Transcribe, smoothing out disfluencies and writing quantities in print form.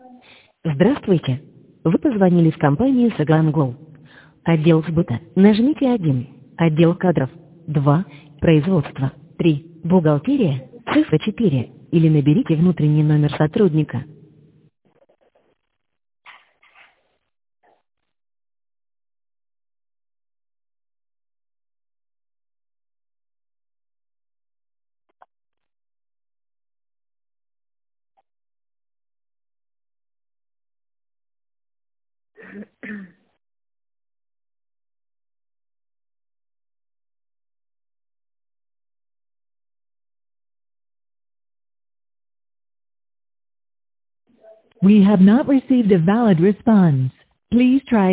Здравствуйте. Вы позвонили в компанию Sagan Glow. Отдел сбыта. Нажмите 1. Отдел кадров. 2. Производство. 3. Бухгалтерия. Цифра 4. Или наберите внутренний номер сотрудника. We have not received a valid response. Please try